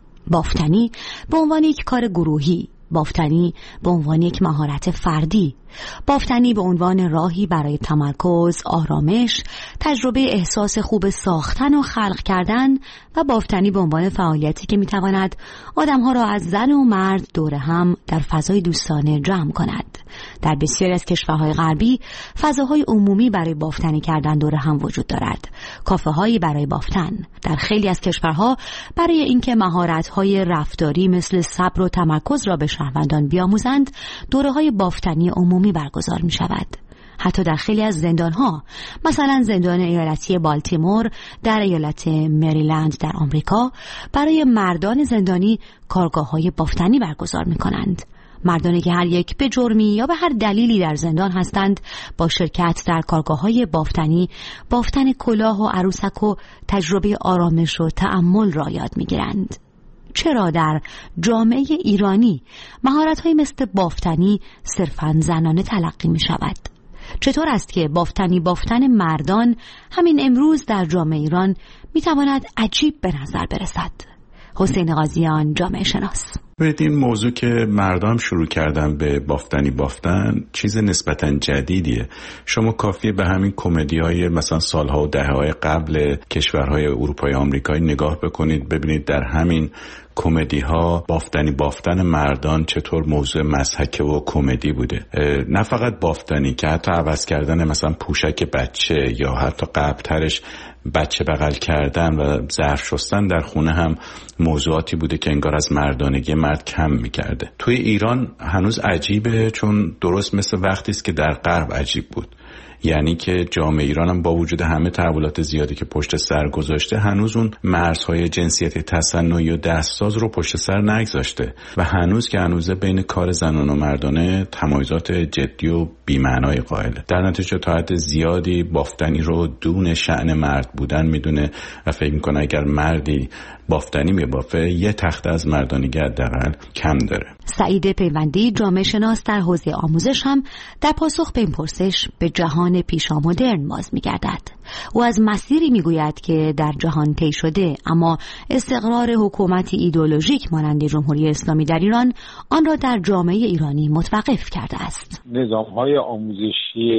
بافتنی به عنوان یک کار گروهی، بافتنی به عنوان یک مهارت فردی، بافتنی به عنوان راهی برای تمرکز، آرامش، تجربه احساس خوب ساختن و خلق کردن، و بافتنی به عنوان فعالیتی که میتواند آدمها را از زن و مرد دور هم در فضای دوستانه جمع کند. در بسیاری از کشورهای غربی فضاهای عمومی برای بافتنی کردن دور هم وجود دارد. کافه هایی برای بافتن. در خیلی از کشورها برای اینکه مهارت‌های رفتاری مثل صبر و تمرکز را به شهروندان بیاموزند، دوره‌های بافتنی عمومی برگزار می شود. حتی در خیلی از زندانها، مثلا زندان ایالتی بالتیمور در ایالت مریلند در آمریکا، برای مردان زندانی کارگاه‌های بافتنی برگزار می کنند. مردانی که هر یک به جرمی یا به هر دلیلی در زندان هستند با شرکت در کارگاه‌های بافتنی، بافتن کلاه و عروسک و تجربه آرامش و تأمل را یاد می‌گیرند. چرا در جامعه ایرانی مهارت‌هایی مثل بافتنی صرفاً زنانه تلقی می‌شود؟ چطور است که بافتنی بافتن مردان همین امروز در جامعه ایران می‌تواند عجیب به نظر برسد؟ حسین قاضیان، جامعه شناس. ببینید، این موضوع که مردم شروع کردن به بافتنی بافتن چیز نسبتاً جدیدیه. شما کافیه به همین کمدی‌های مثلا سالها و دهه‌های قبل کشورهای اروپایی آمریکایی نگاه بکنید، ببینید در همین کمدی ها بافتنی بافتن مردان چطور موضوع مضحکه و کمدی بوده. نه فقط بافتنی که حتی عوض کردن مثلا پوشک بچه یا حتی قبل‌ترش بچه بغل کردن و ظرف شستن در خونه هم موضوعاتی بوده که انگار از مردانگی مرد کم میکرده. توی ایران هنوز عجیبه، چون درست مثل وقتی است که در غرب عجیب بود. یعنی که جامعه ایران هم با وجود همه تحولات زیادی که پشت سر گذاشته هنوز اون مرزهای جنسیت تصنعی و دستساز رو پشت سر نگذاشته و هنوز که هنوزه بین کار زنان و مردانه تمایزات جدی و بی‌معنای قائله. در نتیجه تا حد زیادی بافتنی رو دون شأن مرد بودن میدونه و فکر میکنه اگر مردی بافتنی میبافه یه تخته از مردانگی حداقل کم داره. سعید پیوندی، جامعه شناس در حوزه آموزش، هم در پاسخ به این پرسش به جهان پیشا مدرن باز می‌گردد. او از مسیری میگوید که در جهان طی شده اما استقرار حکومتی ایدئولوژیک مانند جمهوری اسلامی در ایران آن را در جامعه ایرانی متوقف کرده است. نظام‌های آموزشی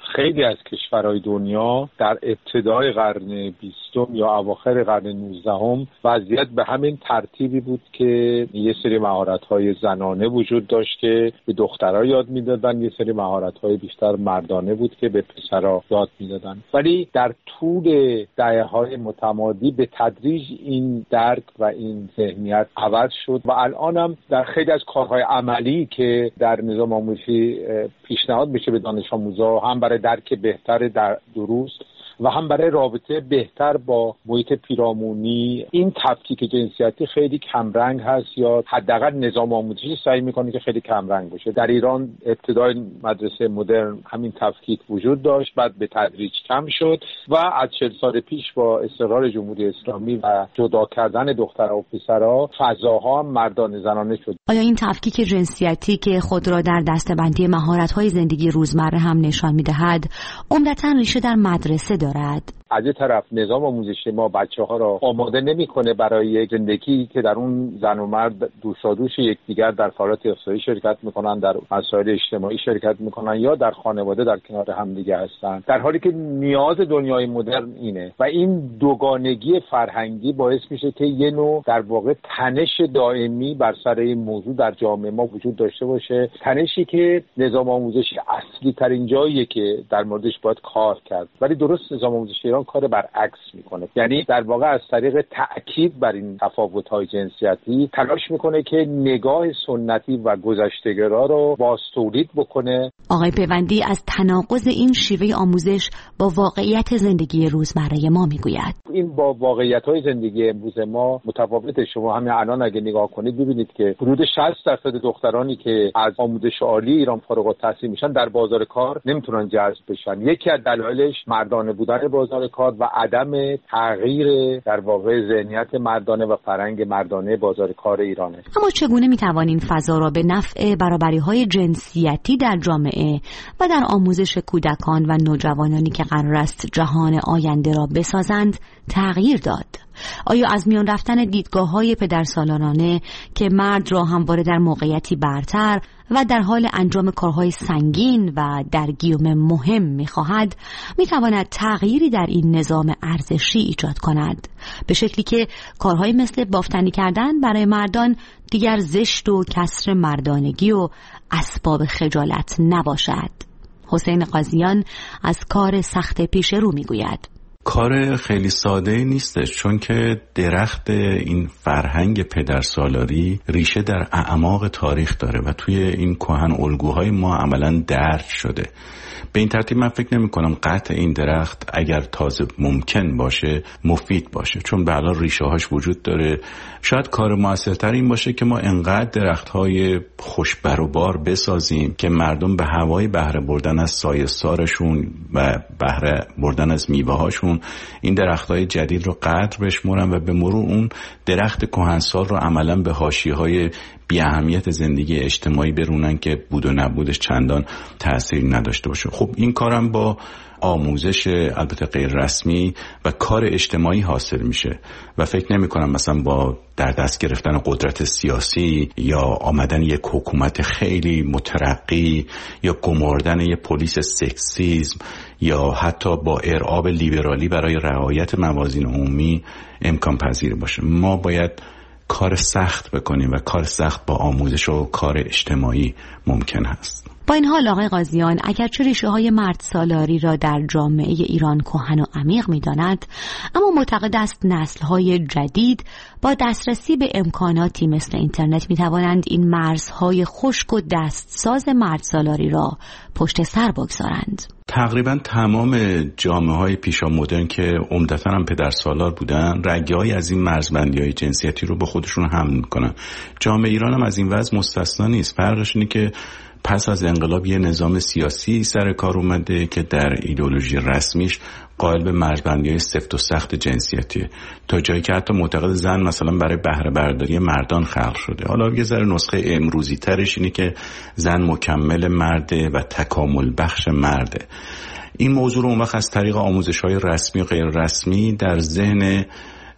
خیلی از کشورهای دنیا در ابتدای قرن بیستم یا اواخر قرن نوزدهم وضعیت به همین ترتیبی بود که یه سری مهارت‌های زنانه وجود داشت که به دخترها یاد میدادن، یه سری مهارت‌های بیشتر مردانه بود که به پسرها یاد میدادن. ولی در طول دهه‌های متمادی به تدریج این درک و این ذهنیت عوض شد و الان هم در خیلی از کارهای عملی که در نظام آموزشی پیشنهاد میشه به دانش آموزا، هم برای درک بهتر در دروس و هم برای رابطه بهتر با محیط پیرامونی، این تفکیک جنسیتی خیلی کمرنگ هست یا حداقل نظام آموزشی سعی میکنه که خیلی کمرنگ باشه. در ایران ابتدای مدرسه مدرن همین تفکیک وجود داشت، بعد به تدریج کم شد و از چهل سال پیش با استقرار جمهوری اسلامی و جدا کردن دخترها و پسرها فضاها هم مردانه زنانه شد. آیا این تفکیک جنسیتی که خود را در دسته‌بندی مهارت‌های زندگی روزمره هم نشان می‌دهد، عمدتاً ریشه در مدرسه دارد؟ از یه طرف نظام آموزشی ما بچه‌ها را آماده نمی‌کنه برای یک زندگی که در اون زن و مرد دوشادوش یکدیگر در فعالیت اقتصادی شرکت می‌کنن، در مسائل اجتماعی شرکت می‌کنن یا در خانواده در کنار همدیگه هستن، در حالی که نیاز دنیای مدرن اینه و این دوگانگی فرهنگی باعث میشه که یه نوع در واقع تنش دائمی بر سر این موضوع در جامعه ما وجود داشته باشه، تنشی که نظام آموزشی اصلی ترین جاییه که در موردش باید کار کرد. ولی درست نظام آموزشی ایران کار برعکس میکنه، یعنی در واقع از طریق تأکید بر این تفاوت‌های جنسیتی تلاش میکنه که نگاه سنتی و گذشته‌گرا رو بازتولید بکنه. آقای پیوندی از تناقض این شیوه آموزش با واقعیت زندگی روزمره ما میگوید. این با واقعیت‌های زندگی امروز ما متفاوته. شما همین الان اگه نگاه کنید ببینید که حدود شصت درصد دخترانی که از آموزش عالی ایران فارغ التحصیل میشن در بازار کار نمیتونن جذب بشن. یکی از دلایلش مردانه بودن بازار کار و عدم تغییر در واقع ذهنیت مردانه و فرهنگ مردانه بازار کار ایرانه. اما چگونه میتوان این فضا را به نفع برابری‌های جنسیتی در جامعه و در آموزش کودکان و نوجوانانی که قرار است جهان آینده را بسازند تغییر داد؟ آیا از میان رفتن دیدگاه‌های پدرسالارانه که مرد را همواره در موقعیتی برتر و در حال انجام کارهای سنگین و در گیوم مهم می‌خواهد، می‌تواند تغییری در این نظام ارزشی ایجاد کند، به شکلی که کارهای مثل بافتنی کردن برای مردان دیگر زشت و کسر مردانگی و اسباب خجالت نباشد؟ حسین قاضیان از کار سخت پیش رو می‌گوید. کار خیلی ساده نیستش، چون که درخت این فرهنگ پدرسالاری ریشه در اعماق تاریخ داره و توی این کهن الگوهای ما عملاً درج شده. به این ترتیب من فکر نمی کنم قطع این درخت اگر تازه ممکن باشه مفید باشه، چون به علاوه ریشه هاش وجود داره. شاید کار موثرتر این باشه که ما انقدر درخت های خوش بر و بار بسازیم که مردم به هوای بهره بردن از سایه‌سارشون و بهره بردن از میوه هاشون این درخت های جدید رو قدر بشمرن و به مرور اون درخت کهنسال رو عملا به حاشیه‌های بی اهمیت زندگی اجتماعی برونن که بود و نبودش چندان تأثیر نداشته باشه. خب این کارم با آموزش البته غیر رسمی و کار اجتماعی حاصل میشه و فکر نمی کنم مثلا با در دست گرفتن قدرت سیاسی یا آمدن یک حکومت خیلی مترقی یا گمردن یک پلیس سکسیسم یا حتی با ارعاب لیبرالی برای رعایت موازین عمومی امکان پذیر باشه. ما باید کار سخت بکنیم و کار سخت با آموزش و کار اجتماعی ممکن هست. با این حال آقای قاضیان، اگرچه ریشه های مرد سالاری را در جامعه ایران کهن و عمیق می داند، اما معتقد است نسل های جدید با دسترسی به امکاناتی مثل اینترنت می توانند این مرزهای خشک و دستساز مرد سالاری را پشت سر بگذارند. تقریبا تمام جامعه های پیشا مدرن که عمدتاً هم پدرسالار بودن رگه‌ای از این مرزبندی‌های جنسیتی رو به خودشون حمل می‌کنن. جامعه ایران هم از این وضع مستثنا نیست. فرقش اینه که پس از انقلاب یه نظام سیاسی سر کار اومده که در ایدئولوژی رسمیش قائل به مرزبندی‌های سفت و سخت جنسیتیه، تا جایی که حتی معتقد زن مثلا برای بهره برداری مردان خلق شده. حالا یه ذره نسخه امروزی ترش اینه که زن مکمل مرده و تکامل بخش مرده. این موضوع رو اون وقت از طریق آموزش‌های رسمی و غیر رسمی در ذهن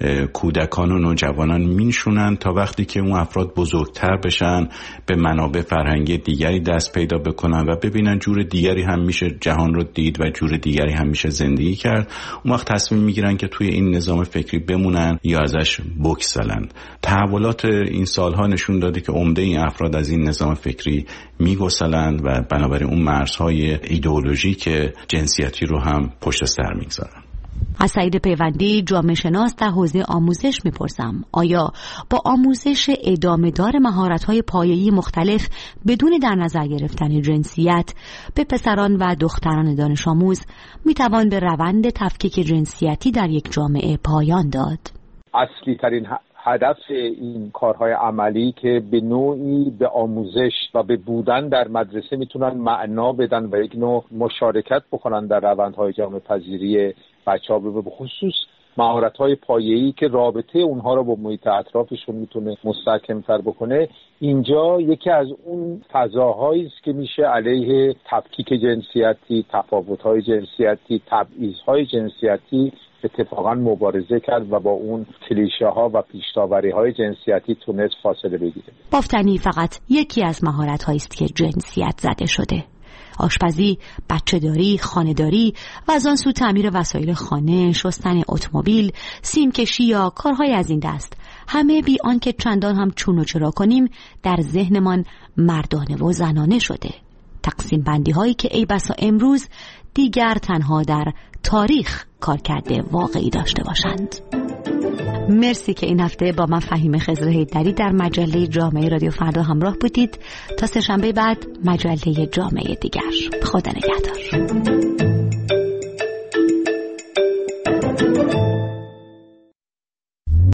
کودکان و نوجوانان میشونن تا وقتی که اون افراد بزرگتر بشن به منابع فرهنگی دیگری دست پیدا بکنن و ببینن جور دیگری هم میشه جهان رو دید و جور دیگری هم میشه زندگی کرد. اون وقت تصمیم میگیرن که توی این نظام فکری بمونن یا ازش بگسلن. تحولات این سالها نشون داده که عمده این افراد از این نظام فکری میگسلن و بنابراین اون مرزهای ایدئولوژیک جنسیتی رو هم پشت سر میگذارن. از سعید پیوندی جامعه شناس در حوزه آموزش میپرسم آیا با آموزش ادامه دار مهارت‌های پایه‌ای مختلف بدون در نظر گرفتن جنسیت به پسران و دختران دانش آموز میتوان به روند تفکیک جنسیتی در یک جامعه پایان داد؟ اصلی ترین هدف این کارهای عملی که به نوعی به آموزش و به بودن در مدرسه میتونن معنا بدن و یک نوع مشارکت بکنن در روندهای جامعه پذیری بچه‌ها، به خصوص مهارت‌های پایه‌ای که رابطه اونها رو با محیط اطرافشون میتونه مستحکم‌تر بکنه. اینجا یکی از اون فضاهایی است که میشه علیه تفکیک جنسیتی، تفاوت‌های جنسیتی، تبعیض‌های جنسیتی اتفاقا مبارزه کرد و با اون کلیشه ها و پیش‌داوری های جنسیتی تونست فاصله بگیره. بافتنی فقط یکی از مهارت هایی است که جنسیت زده شده. آشپزی، بچه‌داری، خانه‌داری و از آن سو تعمیر وسایل خانه، شستن اتومبیل، سیمکشی یا کارهای از این دست، همه بی آنکه چندان هم چون و چرا کنیم در ذهنمان مردانه و زنانه شده. تقسیم بندی هایی که ای بسا امروز دیگر تنها در تاریخ کار کرده واقعی داشته باشند. مرسی که این هفته با من فهیم خضر حیدری در مجله جامعه رادیو فردا همراه بودید. تا سه شنبه بعد مجله جامعه دیگر. خدا نگهدار.